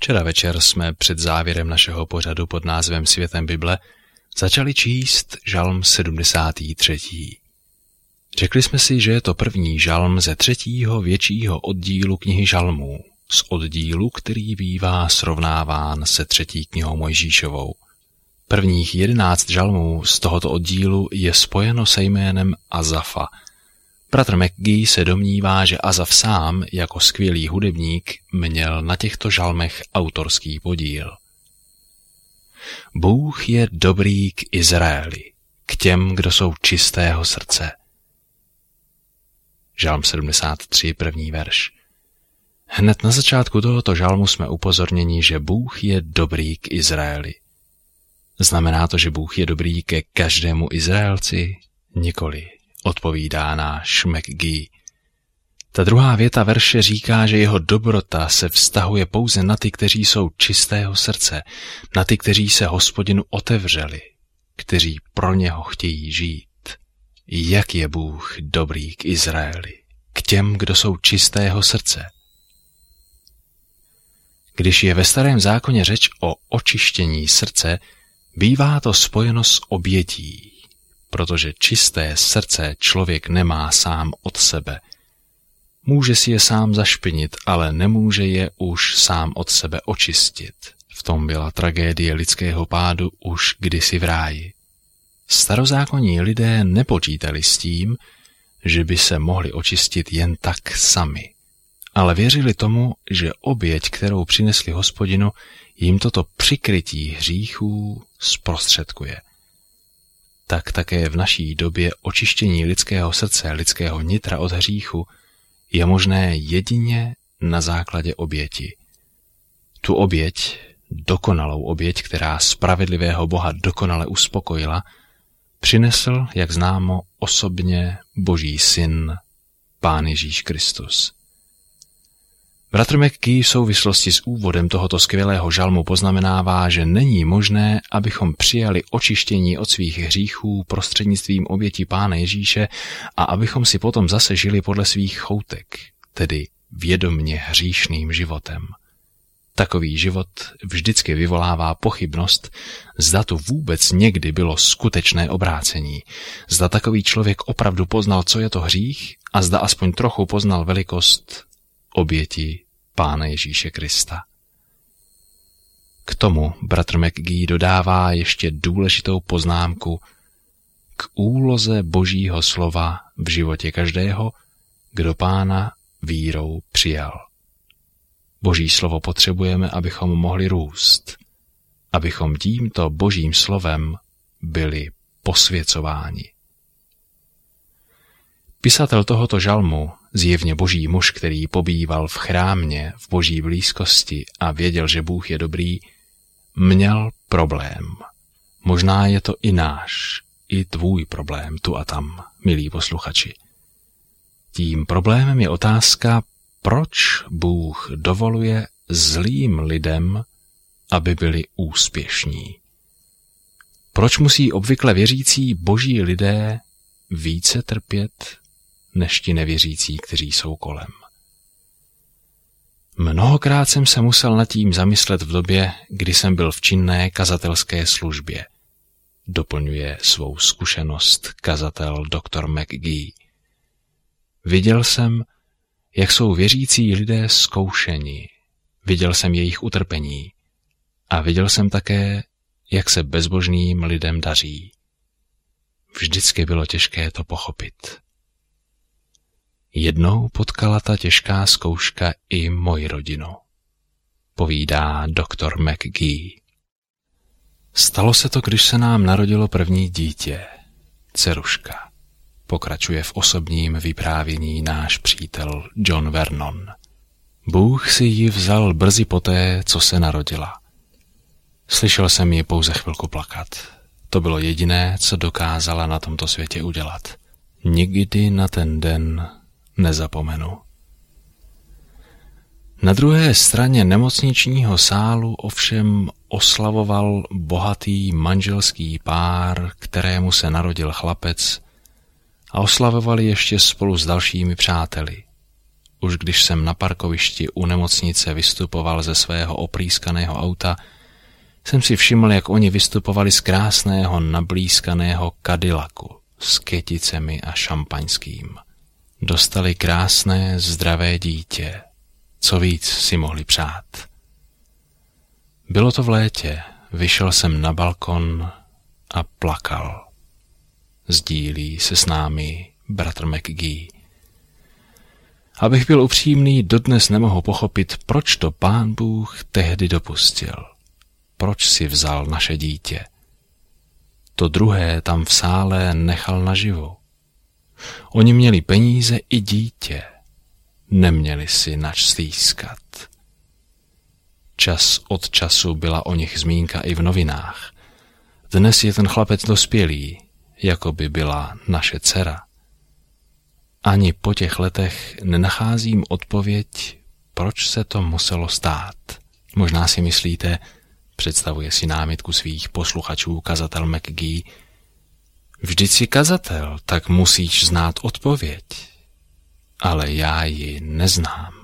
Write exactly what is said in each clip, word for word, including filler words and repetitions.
Včera večer jsme před závěrem našeho pořadu pod názvem Světem Bible začali číst žalm sedmdesátý třetí. Řekli jsme si, že je to první žalm ze třetího většího oddílu knihy žalmů, z oddílu, který bývá srovnáván se třetí knihou Mojžíšovou. Prvních jedenáct žalmů z tohoto oddílu je spojeno se jménem Azafa. Bratr McGee se domnívá, že Azaf sám, jako skvělý hudebník, měl na těchto žalmech autorský podíl. Bůh je dobrý k Izraeli, k těm, kdo jsou čistého srdce. Žalm sedmdesát tři, první verš. Hned na začátku tohoto žalmu jsme upozorněni, že Bůh je dobrý k Izraeli. Znamená to, že Bůh je dobrý ke každému Izraelci? Nikoli, odpovídá náš McGee. Ta druhá věta verše říká, že jeho dobrota se vztahuje pouze na ty, kteří jsou čistého srdce, na ty, kteří se Hospodinu otevřeli, kteří pro něho chtějí žít. Jak je Bůh dobrý k Izraeli, k těm, kdo jsou čistého srdce? Když je ve Starém zákoně řeč o očištění srdce, bývá to spojeno s obětí, protože čisté srdce člověk nemá sám od sebe. Může si je sám zašpinit, ale nemůže je už sám od sebe očistit. V tom byla tragédie lidského pádu už kdysi v ráji. Starozákonní lidé nepočítali s tím, že by se mohli očistit jen tak sami, ale věřili tomu, že oběť, kterou přinesli Hospodinu, jim toto přikrytí hříchů zprostředkuje. Tak také v naší době očištění lidského srdce, lidského nitra od hříchu je možné jedině na základě oběti. Tu oběť, dokonalou oběť, která spravedlivého Boha dokonale uspokojila, přinesl, jak známo, osobně Boží syn, Pán Ježíš Kristus. Bratr McGee v souvislosti s úvodem tohoto skvělého žalmu poznamenává, že není možné, abychom přijali očištění od svých hříchů prostřednictvím oběti Pána Ježíše a abychom si potom zase žili podle svých choutek, tedy vědomně hříšným životem. Takový život vždycky vyvolává pochybnost, zda tu vůbec někdy bylo skutečné obrácení, zda takový člověk opravdu poznal, co je to hřích, a zda aspoň trochu poznal velikost oběti Pána Ježíše Krista. K tomu bratr McGee dodává ještě důležitou poznámku k úloze Božího slova v životě každého, kdo Pána vírou přijal. Boží slovo potřebujeme, abychom mohli růst, abychom tímto Božím slovem byli posvěcováni. Pisatel tohoto žalmu, zjevně Boží muž, který pobýval v chrámě v Boží blízkosti a věděl, že Bůh je dobrý, měl problém. Možná je to i náš, i tvůj problém tu a tam, milí posluchači. Tím problémem je otázka, proč Bůh dovoluje zlým lidem, aby byli úspěšní. Proč musí obvykle věřící boží lidé více trpět než ti nevěřící, kteří jsou kolem? Mnohokrát jsem se musel nad tím zamyslet v době, kdy jsem byl v činné kazatelské službě. Doplňuje svou zkušenost kazatel doktor McGee. Viděl jsem, jak jsou věřící lidé zkoušeni. Viděl jsem jejich utrpení. A viděl jsem také, jak se bezbožným lidem daří. Vždycky bylo těžké to pochopit. Jednou potkala ta těžká zkouška i moji rodinu, povídá doktor McGee. Stalo se to, když se nám narodilo první dítě, dceruška. Pokračuje v osobním vyprávění náš přítel John Vernon. Bůh si ji vzal brzy poté, co se narodila. Slyšel jsem ji pouze chvilku plakat. To bylo jediné, co dokázala na tomto světě udělat. Nikdy na ten den nezapomenu. Na druhé straně nemocničního sálu ovšem oslavoval bohatý manželský pár, kterému se narodil chlapec, a oslavovali ještě spolu s dalšími přáteli. už když jsem na parkovišti u nemocnice vystupoval ze svého oprýskaného auta, jsem si všiml, jak oni vystupovali z krásného nablízkaného Cadillacu s kyticemi a šampaňským. Dostali krásné, zdravé dítě. Co víc si mohli přát? Bylo to v létě, vyšel jsem na balkon a plakal. Sdílí se s námi bratr McGee. Abych byl upřímný, dodnes nemohu pochopit, proč to Pán Bůh tehdy dopustil. Proč si vzal naše dítě? To druhé tam v sále nechal naživu. Oni měli peníze i dítě. Neměli si nač stýskat. Čas od času byla o nich zmínka i v novinách. Dnes je ten chlapec dospělý, jako by byla naše dcera. Ani po těch letech nenacházím odpověď, proč se to muselo stát. Možná si myslíte, představuje si námitku svých posluchačů kazatel McGee, vždyť si kazatel, tak musíš znát odpověď. Ale já ji neznám.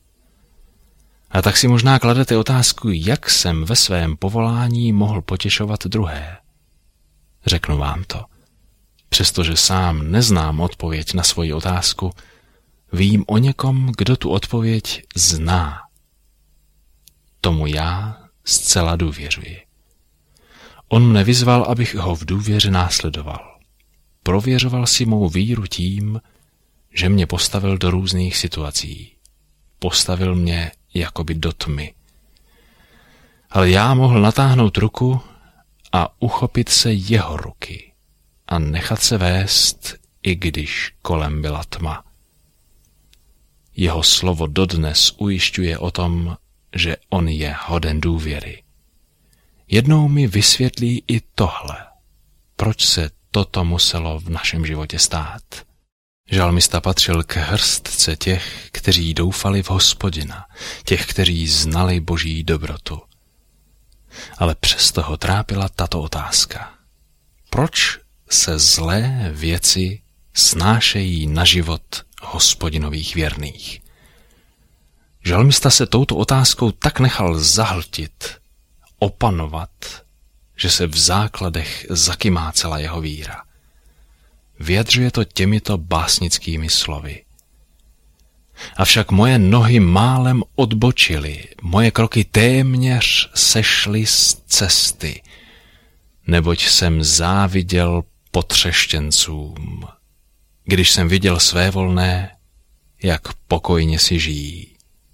A tak si možná kladete otázku, jak jsem ve svém povolání mohl potěšovat druhé. Řeknu vám to. Přestože sám neznám odpověď na svoji otázku, vím o někom, kdo tu odpověď zná. Tomu já zcela důvěřuji. On mne vyzval, abych ho v důvěře následoval. Prověřoval si mou víru tím, že mě postavil do různých situací. Postavil mě jakoby do tmy. Ale já mohl natáhnout ruku a uchopit se jeho ruky a nechat se vést, i když kolem byla tma. Jeho slovo dodnes ujišťuje o tom, že on je hoden důvěry. Jednou mi vysvětlí i tohle, proč se toto muselo v našem životě stát. Žalmista patřil k hrstce těch, kteří doufali v Hospodina, těch, kteří znali Boží dobrotu. Ale přesto ho trápila tato otázka. Proč se zlé věci snášejí na život Hospodinových věrných? Žalmista se touto otázkou tak nechal zahltit, opanovat, že se v základech zakymácela jeho víra. Vyjadřuje to těmito básnickými slovy. Avšak moje nohy málem odbočily, moje kroky téměř sešly z cesty, neboť jsem záviděl potřeštěncům, když jsem viděl svévolné, jak pokojně si žijí.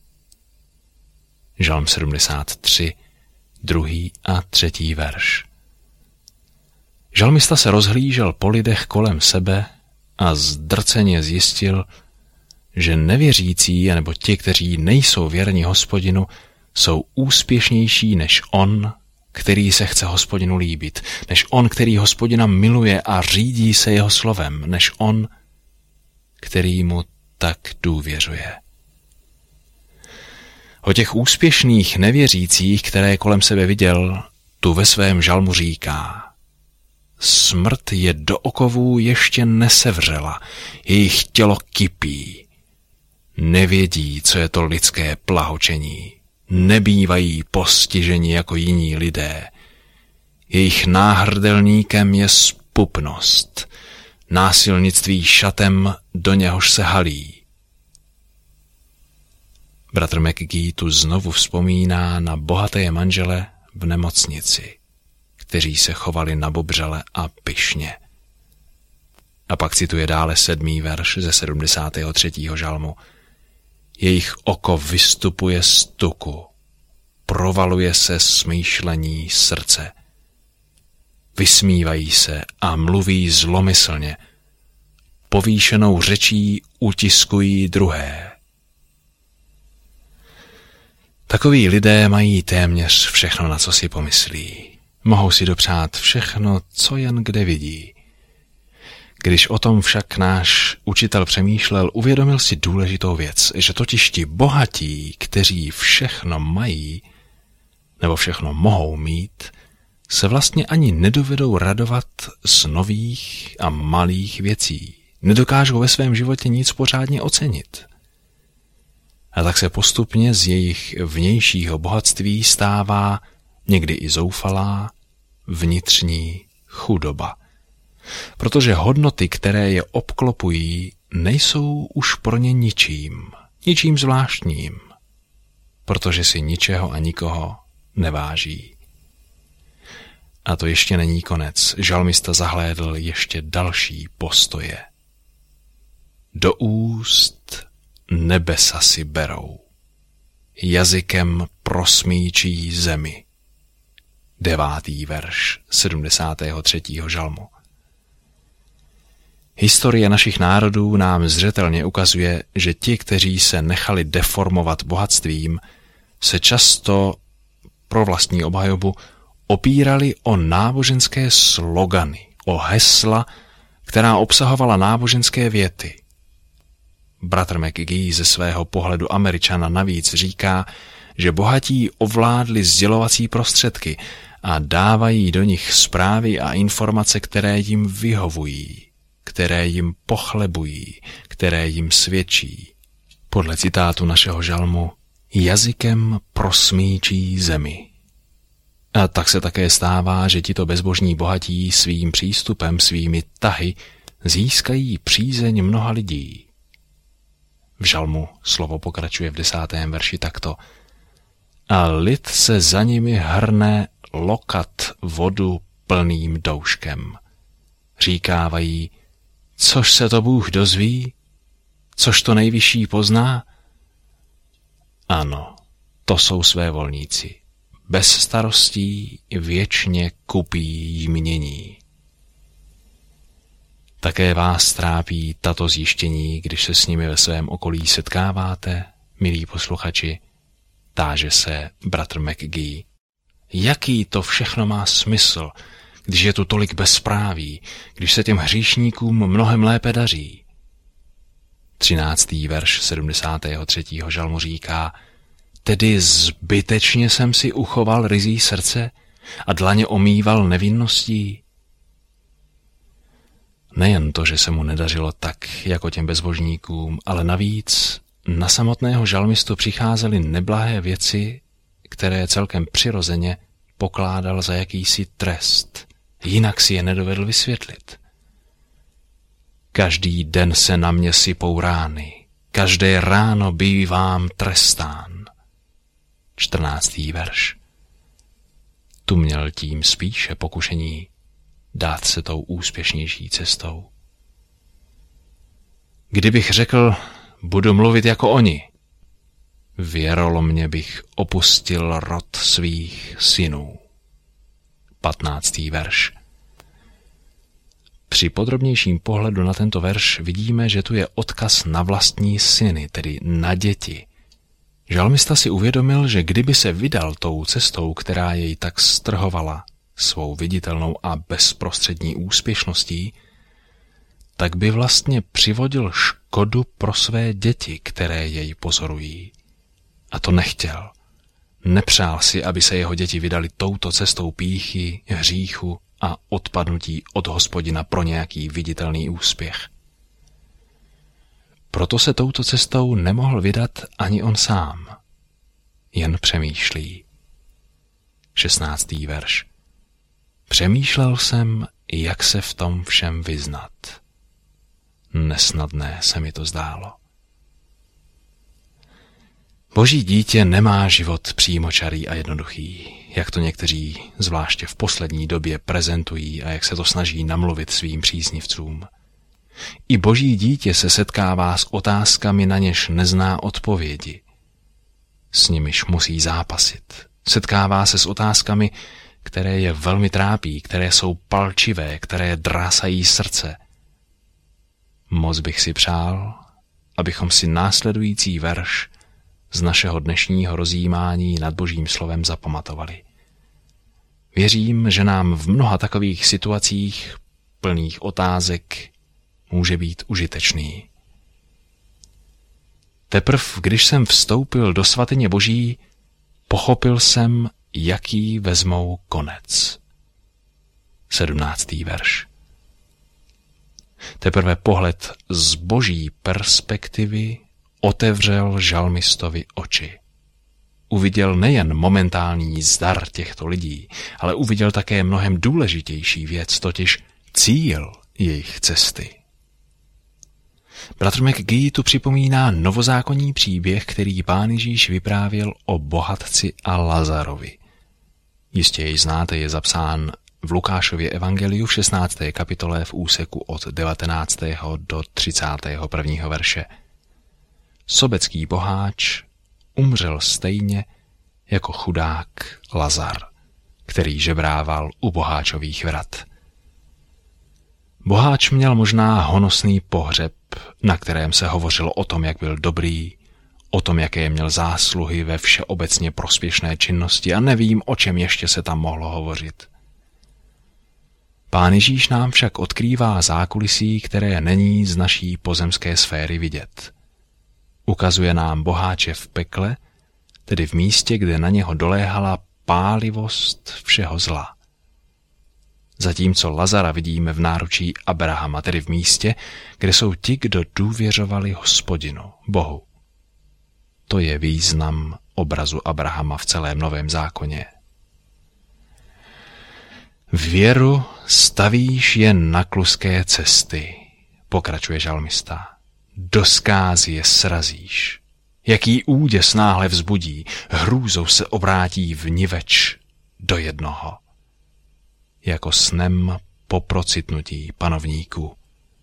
Žalm sedmdesát tři, druhý a třetí verš. Žalmista se rozhlížel po lidech kolem sebe a zdrceně zjistil, že nevěřící, anebo ti, kteří nejsou věrní Hospodinu, jsou úspěšnější než on, který se chce Hospodinu líbit, než on, který Hospodina miluje a řídí se jeho slovem, než on, který mu tak důvěřuje. O těch úspěšných nevěřících, které kolem sebe viděl, tu ve svém žalmu říká: smrt je do okovů ještě nesevřela, jejich tělo kypí. Nevědí, co je to lidské plahočení. Nebývají postiženi jako jiní lidé. Jejich náhrdelníkem je zpupnost, násilnictví šatem, do něhož se halí. Bratr McGee tu znovu vzpomíná na bohaté manžele v nemocnici, kteří se chovali nabobřele a pyšně. A pak cituje dále sedmý verš ze sedmdesátého třetího žalmu. Jejich oko vystupuje z tuku, provaluje se smýšlení srdce. Vysmívají se a mluví zlomyslně. Povýšenou řečí utiskují druhé. Takoví lidé mají téměř všechno, na co si pomyslí. Mohou si dopřát všechno, co jen kde vidí. Když o tom však náš učitel přemýšlel, uvědomil si důležitou věc, že totiž ti bohatí, kteří všechno mají, nebo všechno mohou mít, se vlastně ani nedovedou radovat z nových a malých věcí. Nedokážou ve svém životě nic pořádně ocenit. A tak se postupně z jejich vnějšího bohatství stává někdy i zoufalá vnitřní chudoba. Protože hodnoty, které je obklopují, nejsou už pro ně ničím, ničím zvláštním, protože si ničeho a nikoho neváží. A to ještě není konec. Žalmista zahlédl ještě další postoje. Do úst nebesa si berou, jazykem prosmíčí zemi. Devátý verš sedmdesátého třetího žalmu. Historie našich národů nám zřetelně ukazuje, že ti, kteří se nechali deformovat bohatstvím, se často pro vlastní obhajobu opírali o náboženské slogany, o hesla, která obsahovala náboženské věty. Bratr McGee ze svého pohledu Američana navíc říká, že bohatí ovládli sdělovací prostředky a dávají do nich zprávy a informace, které jim vyhovují, které jim pochlebují, které jim svědčí. Podle citátu našeho žalmu, jazykem prosmíčí zemi. A tak se také stává, že tito bezbožní bohatí svým přístupem, svými tahy získají přízeň mnoha lidí. V žalmu slovo pokračuje v desátém verši takto. A lid se za nimi hrne lokat vodu plným douškem. Říkávají, což se to Bůh dozví, což to nejvyšší pozná? Ano, to jsou svévolníci. Bez starostí věčně kupí jmění. Také vás trápí tato zjištění, když se s nimi ve svém okolí setkáváte, milí posluchači, táže se bratr McGee. Jaký to všechno má smysl, když je tu tolik bezpráví, když se těm hříšníkům mnohem lépe daří? Třináctý verš sedmdesátého třetího žalmu říká, tedy zbytečně jsem si uchoval ryzí srdce a dlaně omýval nevinností. Nejen to, že se mu nedařilo tak, jako těm bezbožníkům, ale navíc na samotného žalmistu přicházely neblahé věci, které celkem přirozeně pokládal za jakýsi trest. Jinak si je nedovedl vysvětlit. Každý den se na mě sypou rány, každé ráno bývám trestán. čtrnáctý verš. Tu měl tím spíše pokušení dát se tou úspěšnější cestou. Kdybych řekl, budu mluvit jako oni, věrolomně bych opustil rod svých synů. patnáctý verš. Při podrobnějším pohledu na tento verš vidíme, že tu je odkaz na vlastní syny, tedy na děti. Žalmista si uvědomil, že kdyby se vydal tou cestou, která jej tak strhovala svou viditelnou a bezprostřední úspěšností, tak by vlastně přivodil škodu pro své děti, které jej pozorují. A to nechtěl. Nepřál si, aby se jeho děti vydali touto cestou pýchy, hříchu a odpadnutí od Hospodina pro nějaký viditelný úspěch. Proto se touto cestou nemohl vydat ani on sám. Jen přemýšlí. šestnáctý verš. Přemýšlel jsem, jak se v tom všem vyznat. Nesnadné se mi to zdálo. Boží dítě nemá život přímočarý a jednoduchý, jak to někteří, zvláště v poslední době, prezentují a jak se to snaží namluvit svým příznivcům. I Boží dítě se setkává s otázkami, na něž nezná odpovědi. S nimiž musí zápasit. Setkává se s otázkami, které je velmi trápí, které jsou palčivé, které drásají srdce. Moc bych si přál, abychom si následující verš z našeho dnešního rozjímání nad Božím slovem zapamatovali. Věřím, že nám v mnoha takových situacích plných otázek může být užitečný. Teprv, když jsem vstoupil do svatyně Boží, pochopil jsem, jaký vezmou konec. sedmnáctý verš. Teprve pohled z Boží perspektivy otevřel žalmistovi oči. Uviděl nejen momentální zdar těchto lidí, ale uviděl také mnohem důležitější věc, totiž cíl jejich cesty. Bratr McGee tu připomíná novozákonní příběh, který Pán Ježíš vyprávěl o bohatci a Lazarovi. Jistě jej znáte, je zapsán v Lukášově evangeliu v šestnácté kapitole v úseku od devatenáctého do třicátého prvního verše. Sobecký boháč umřel stejně jako chudák Lazar, který žebrával u boháčových vrat. Boháč měl možná honosný pohřeb, na kterém se hovořilo o tom, jak byl dobrý, o tom, jaké měl zásluhy ve všeobecně prospěšné činnosti a nevím, o čem ještě se tam mohlo hovořit. Pán Ježíš nám však odkrývá zákulisí, které není z naší pozemské sféry vidět. Ukazuje nám boháče v pekle, tedy v místě, kde na něho doléhala pálivost všeho zla. Zatímco Lazara vidíme v náručí Abrahama, tedy v místě, kde jsou ti, kdo důvěřovali Hospodinu, Bohu. To je význam obrazu Abrahama v celém Novém zákoně. Věru stavíš jen na kluské cesty, pokračuje žalmista. Do zkázy je srazíš. Jaký úděs náhle vzbudí, hrůzou se obrátí vniveč do jednoho. Jako snem po procitnutí panovníků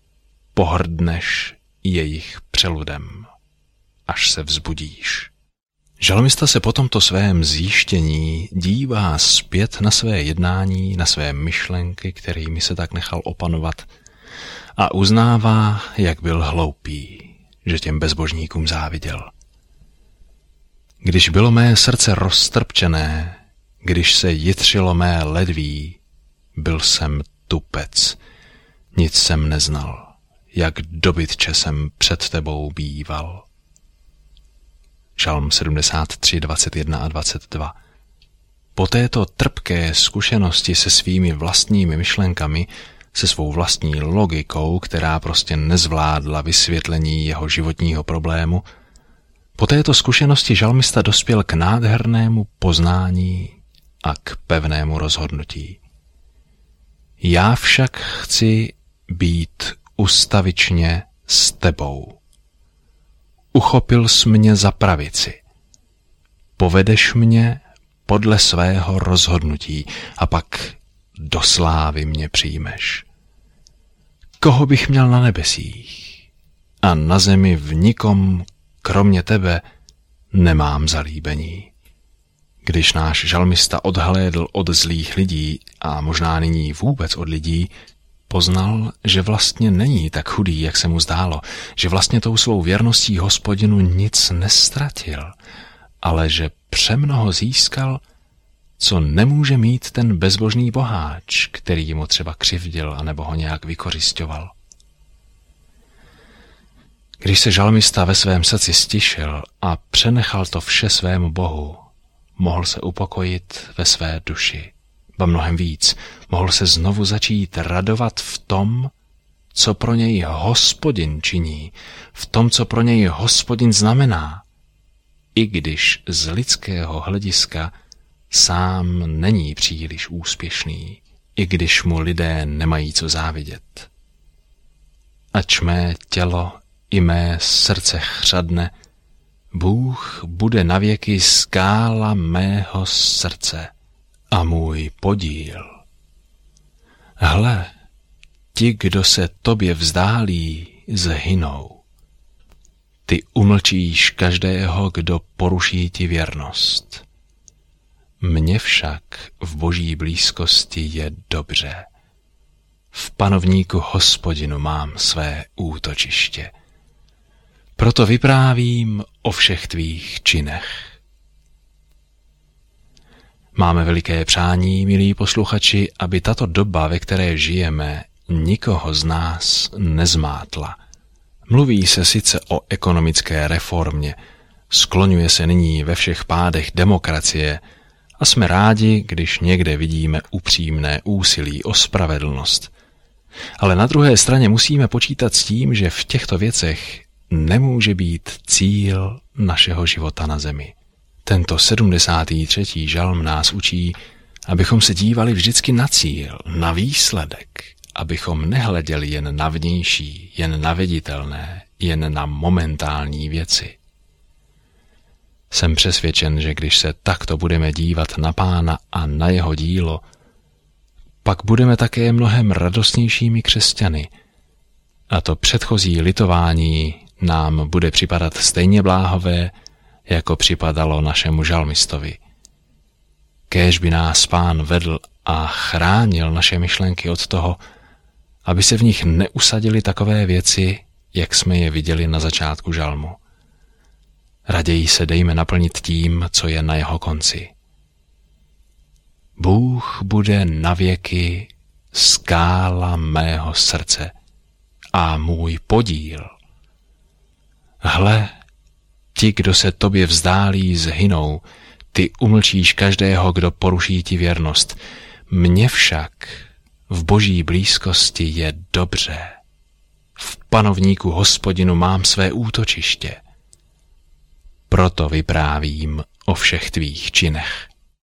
pohrdneš jejich přeludem, až se vzbudíš. Žalmista se po tomto svém zjištění dívá zpět na své jednání, na své myšlenky, kterými se tak nechal opanovat, a uznává, jak byl hloupý, že těm bezbožníkům záviděl. Když bylo mé srdce roztrpčené, když se jitřilo mé ledví, byl jsem tupec, nic jsem neznal, jak dobytče jsem před tebou býval. Žalm sedmdesát tři, dvacet jedna a dvacet dva. Po této trpké zkušenosti se svými vlastními myšlenkami, se svou vlastní logikou, která prostě nezvládla vysvětlení jeho životního problému, po této zkušenosti žalmista dospěl k nádhernému poznání a k pevnému rozhodnutí. Já však chci být ustavičně s tebou. Uchopil jsi mě za pravici. Povedeš mě podle svého rozhodnutí a pak do slávy mě přijmeš. Koho bych měl na nebesích? A na zemi v nikom, kromě tebe, nemám zalíbení. Když náš žalmista odhlédl od zlých lidí a možná nyní vůbec od lidí, poznal, že vlastně není tak chudý, jak se mu zdálo, že vlastně tou svou věrností Hospodinu nic nestratil, ale že přemnoho získal, co nemůže mít ten bezbožný boháč, který mu třeba křivdil anebo ho nějak vykořisťoval. Když se žalmista ve svém srdci stišil a přenechal to vše svému Bohu, mohl se upokojit ve své duši. Ba mnohem víc, mohl se znovu začít radovat v tom, co pro něj Hospodin činí, v tom, co pro něj Hospodin znamená, i když z lidského hlediska sám není příliš úspěšný, i když mu lidé nemají co závidět. Ač mé tělo i mé srdce chřadne, Bůh bude navěky skála mého srdce a můj podíl. Hle, ti, kdo se tobě vzdálí, zhynou. Ty umlčíš každého, kdo poruší ti věrnost. Mně však v boží blízkosti je dobře. V panovníku Hospodinu mám své útočiště. Proto vyprávím o všech tvých činech. Máme veliké přání, milí posluchači, aby tato doba, ve které žijeme, nikoho z nás nezmátla. Mluví se sice o ekonomické reformě, skloňuje se nyní ve všech pádech demokracie a jsme rádi, když někde vidíme upřímné úsilí o spravedlnost. Ale na druhé straně musíme počítat s tím, že v těchto věcech nemůže být cíl našeho života na zemi. Tento sedmdesátý třetí žalm nás učí, abychom se dívali vždycky na cíl, na výsledek, abychom nehleděli jen na vnější, jen na viditelné, jen na momentální věci. Jsem přesvědčen, že když se takto budeme dívat na Pána a na jeho dílo, pak budeme také mnohem radostnějšími křesťany a to předchozí litování nám bude připadat stejně bláhové, jako připadalo našemu žalmistovi. Kéž by nás Pán vedl a chránil naše myšlenky od toho, aby se v nich neusadily takové věci, jak jsme je viděli na začátku žalmu. Raději se dejme naplnit tím, co je na jeho konci. Bůh bude navěky skála mého srdce a můj podíl. Hle, ti, kdo se tobě vzdálí, zhynou, ty umlčíš každého, kdo poruší ti věrnost. Mně však v boží blízkosti je dobře. V panovníku Hospodinu mám své útočiště. Proto vyprávím o všech tvých činech.